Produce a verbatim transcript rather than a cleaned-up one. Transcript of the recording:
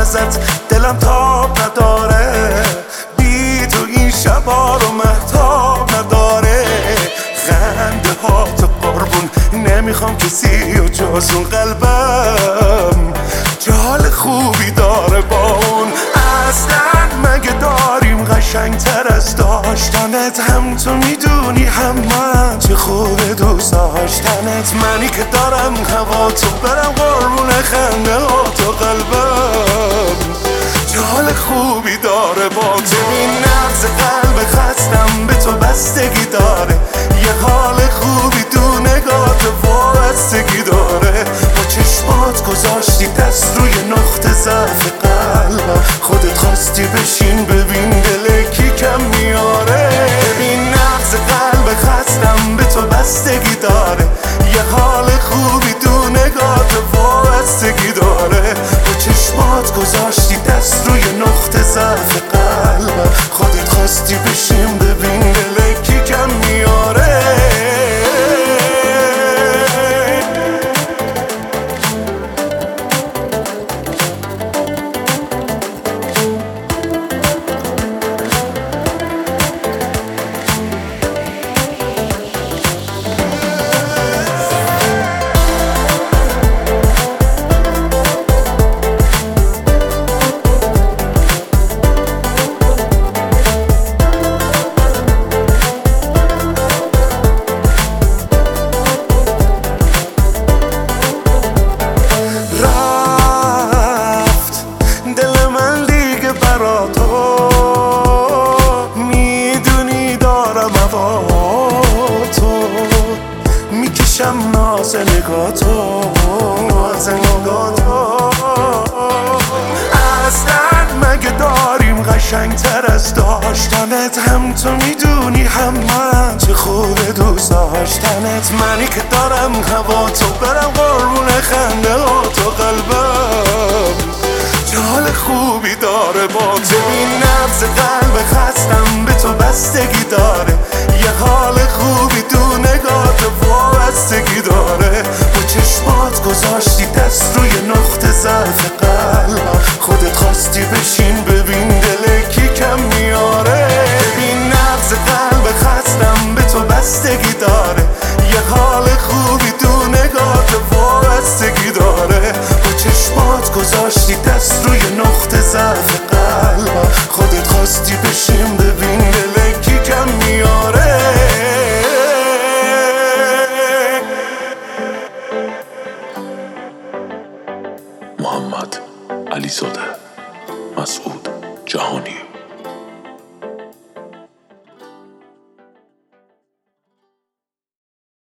ازت دلم تاب نداره، بی تو این شبا رو مهتاب نداره. خنده ها تو قربون نمیخوام کسی و جز اون قلبم جال خوبی داره با اون. اصلا مگه داریم قشنگتر از داشتنت؟ هم تو میدونی هم من چه خوبه دوست داشتنت. منی که دارم هوا تو برم قربون خنده ها تو قلبم جال خوبی داره با تو. این نبض قلب خستم به تو بستگی داره، یه حال خوبی تو نگات وابستگی داره. با چشمات گذاشتی دست روی نقطه ضعف قلبم، خودت خواستی بشین ببین دل کی کم میاره. ببین نبض قلب خستم به تو بستگی داره، یه حال خوبی تو نگات وابستگی داره. با چشمات گذاشتی دست روی نقطه ضعف قلبم، خودت خواستی بشین ببین دل کی کم میاره. میکشم ناز نگاتو ناز نگاتو. اصلا مگه داریم قشنگتر از داشتنت؟ هم تو میدونی هم من چه خوبه دوست داشتنت. منی که دارم هوا تو برم قربون خنده ها تو قلبم جال خوبی داره با تو. این نبض قلب خستم به تو بستگی داره، یه حال خوبی تو نگات وابستگی داره. با چشمات گذاشتی دست روی نقطه ضعف قلبم، خودت خواستی بشین ببین دل کی کم میاره. ببین نبض قلب خستم به تو بستگی داره، یه حال خوبی تو نگات وابستگی داره. با چشمات گذاشتی دست روی نقطه ضعف قلبم، خودت خواستی بشین ببین دل کی کم میاره. محمد علیزاده، مسعود جهانی.